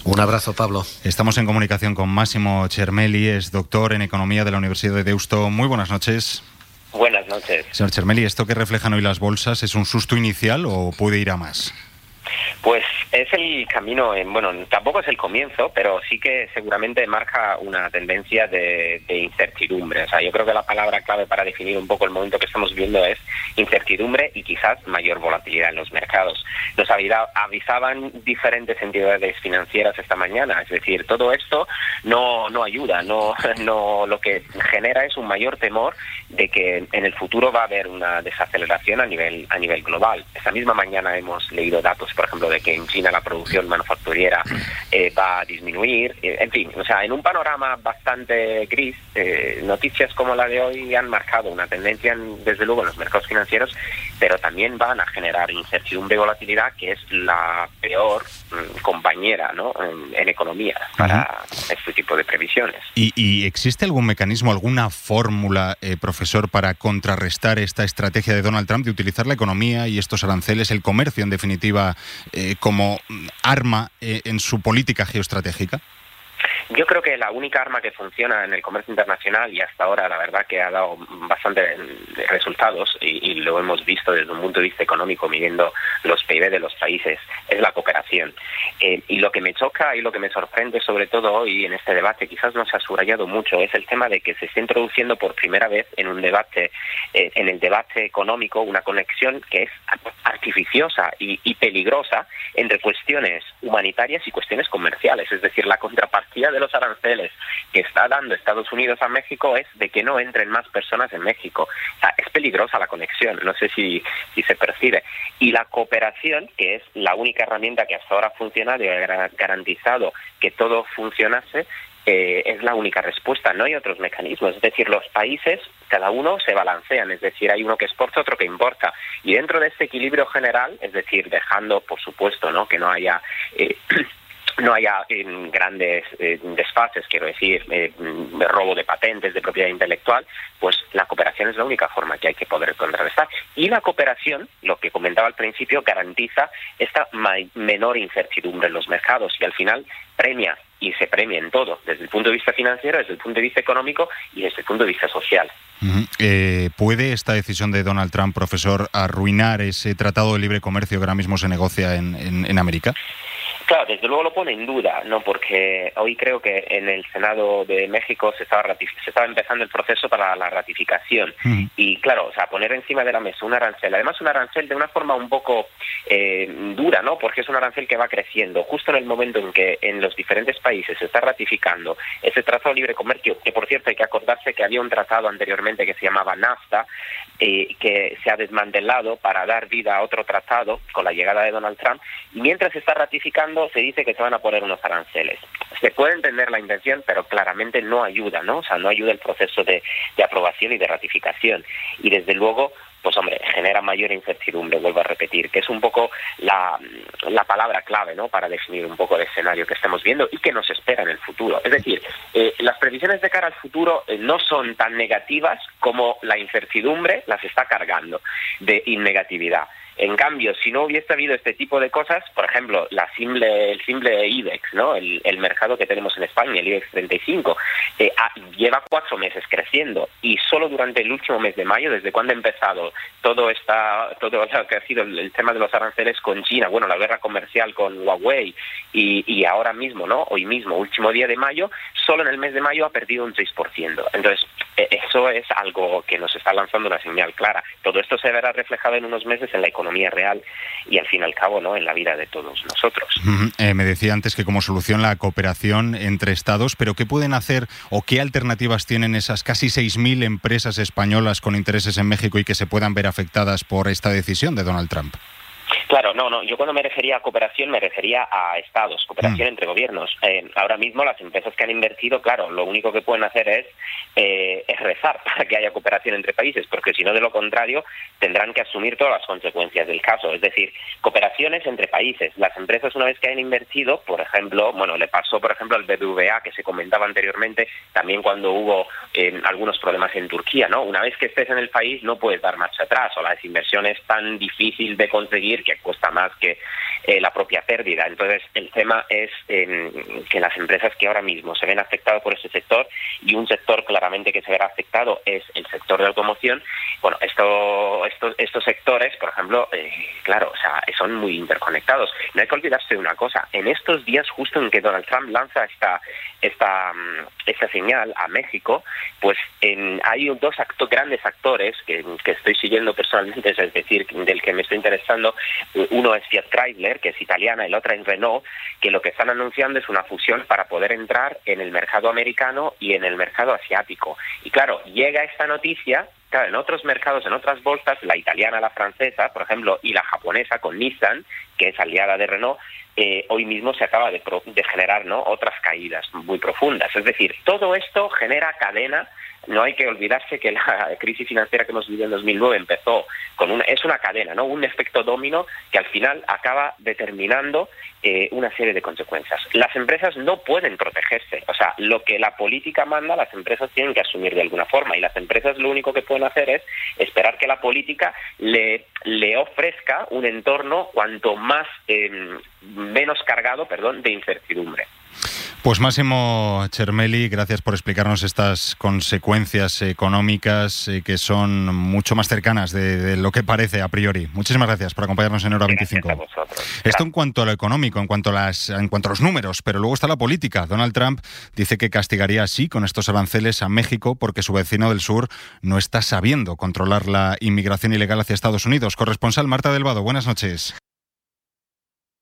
Un abrazo, Pablo. Estamos en comunicación con Massimo Cermelli, es doctor en Economía de la Universidad de Deusto. Muy buenas noches. Buenas noches. Señor Cermelli, ¿esto que reflejan hoy las bolsas es un susto inicial o puede ir a más? Pues es el camino, tampoco es el comienzo, pero sí que seguramente marca una tendencia de incertidumbre. O sea, yo creo que la palabra clave para definir un poco el momento que estamos viviendo es incertidumbre y quizás mayor volatilidad en los mercados. Nos avisaban diferentes entidades financieras esta mañana, es decir, todo esto no ayuda, no lo que genera es un mayor temor de que en el futuro va a haber una desaceleración a nivel global. Esta misma mañana hemos leído datos, por ejemplo, de que en China la producción manufacturera va a disminuir. En fin, o sea, en un panorama bastante gris, noticias como la de hoy han marcado una tendencia, desde luego, en los mercados financieros, pero también van a generar incertidumbre y volatilidad, que es la peor compañera, ¿no?, en economía para este tipo de previsiones. ¿Y existe algún mecanismo, alguna fórmula, profesor, para contrarrestar esta estrategia de Donald Trump de utilizar la economía y estos aranceles, el comercio, en definitiva, como arma en su política geoestratégica? Yo creo que la única arma que funciona en el comercio internacional, y hasta ahora la verdad que ha dado bastantes resultados, y lo hemos visto desde un punto de vista económico midiendo los PIB de los países, es la cooperación. Y lo que me choca y lo que me sorprende sobre todo hoy en este debate, quizás no se ha subrayado mucho, es el tema de que se está introduciendo por primera vez en un debate, en el debate económico, una conexión que es artificiosa y peligrosa entre cuestiones humanitarias y cuestiones comerciales. Es decir, la contrapartida de los aranceles que está dando Estados Unidos a México es de que no entren más personas en México. O sea, es peligrosa la conexión, no sé si se percibe. Y la cooperación, que es la única herramienta que hasta ahora ha funcionado y ha garantizado que todo funcionase, es la única respuesta, no hay otros mecanismos. Es decir, los países, cada uno se balancean, es decir, hay uno que exporta, otro que importa. Y dentro de este equilibrio general, es decir, dejando, por supuesto, ¿no?, que no haya grandes desfases, quiero decir, robo de patentes, de propiedad intelectual, pues la cooperación es la única forma que hay que poder contrarrestar. Y la cooperación, lo que comentaba al principio, garantiza esta menor incertidumbre en los mercados y al final premia, y se premia en todo, desde el punto de vista financiero, desde el punto de vista económico y desde el punto de vista social. ¿Puede esta decisión de Donald Trump, profesor, arruinar ese tratado de libre comercio que ahora mismo se negocia en América? Claro, desde luego lo pone en duda, ¿no? Porque hoy creo que en el Senado de México se estaba empezando el proceso para la ratificación. Y claro, o sea, poner encima de la mesa un arancel, además un arancel de una forma un poco dura, ¿no? Porque es un arancel que va creciendo. Justo en el momento en que en los diferentes países se está ratificando ese tratado de libre comercio, que por cierto hay que acordarse que había un tratado anteriormente que se llamaba NAFTA, que se ha desmantelado para dar vida a otro tratado con la llegada de Donald Trump, y mientras se está ratificando se dice que se van a poner unos aranceles. Se puede entender la intención, pero claramente no ayuda, ¿no? O sea, no ayuda el proceso de aprobación y de ratificación. Y desde luego, pues hombre, genera mayor incertidumbre, vuelvo a repetir, que es un poco la palabra clave, ¿no?, para definir un poco el escenario que estamos viendo y que nos espera en el futuro. Es decir, las previsiones de cara al futuro no son tan negativas como la incertidumbre las está cargando de innegatividad. En cambio, si no hubiese habido este tipo de cosas, por ejemplo, el simple IBEX, ¿no?, el mercado que tenemos en España, el IBEX 35, lleva 4 meses creciendo, y solo durante el último mes de mayo, desde cuando ha empezado todo lo que ha sido el tema de los aranceles con China, bueno, la guerra comercial con Huawei, y ahora mismo, ¿no?, hoy mismo, último día de mayo, solo en el mes de mayo ha perdido un 6%. Entonces, eso es algo que nos está lanzando una señal clara. Todo esto se verá reflejado en unos meses en la economía real y al fin y al cabo, ¿no?, en la vida de todos nosotros. Me decía antes que como solución la cooperación entre estados, pero ¿qué pueden hacer o qué alternativas tienen esas casi 6.000 empresas españolas con intereses en México y que se puedan ver afectadas por esta decisión de Donald Trump? Claro, no, yo cuando me refería a cooperación me refería a estados, cooperación entre gobiernos. Ahora mismo las empresas que han invertido, claro, lo único que pueden hacer es rezar para que haya cooperación entre países, porque si no, de lo contrario, tendrán que asumir todas las consecuencias del caso. Es decir, cooperaciones entre países. Las empresas, una vez que han invertido, por ejemplo, le pasó, por ejemplo, al BBVA, que se comentaba anteriormente, también cuando hubo algunos problemas en Turquía, ¿no? Una vez que estés en el país no puedes dar marcha atrás, o las inversiones tan difícil de conseguir que cuesta más que la propia pérdida. Entonces, el tema es que las empresas que ahora mismo se ven afectadas por ese sector, y un sector claramente que se verá afectado es el sector de automoción, bueno, estos sectores, por ejemplo, claro, o sea, son muy interconectados. No hay que olvidarse de una cosa: en estos días, justo en que Donald Trump lanza esta señal a México, pues hay dos grandes actores que estoy siguiendo personalmente, es decir, del que me estoy interesando. Uno es Fiat Chrysler, que es italiana, y la otra es Renault, que lo que están anunciando es una fusión para poder entrar en el mercado americano y en el mercado asiático. Y claro, llega esta noticia. Claro, en otros mercados, en otras bolsas, la italiana, la francesa, por ejemplo, y la japonesa con Nissan, que es aliada de Renault, hoy mismo se acaba de generar, ¿no?, otras caídas muy profundas. Es decir, todo esto genera cadena. No hay que olvidarse que la crisis financiera que hemos vivido en 2009 empezó es una cadena, ¿no?, un efecto dominó que al final acaba determinando una serie de consecuencias. Las empresas no pueden protegerse, o sea, lo que la política manda, las empresas tienen que asumir de alguna forma, y las empresas lo único que pueden hacer es esperar que la política le ofrezca un entorno cuanto más menos cargado, de incertidumbre. Pues Massimo Cermelli, gracias por explicarnos estas consecuencias económicas que son mucho más cercanas de lo que parece a priori. Muchísimas gracias por acompañarnos en Hora 25. Gracias a vosotros. Esto en cuanto a lo económico, en cuanto a los números, pero luego está la política. Donald Trump dice que castigaría así con estos aranceles a México porque su vecino del sur no está sabiendo controlar la inmigración ilegal hacia Estados Unidos. Corresponsal Marta Delvado, buenas noches.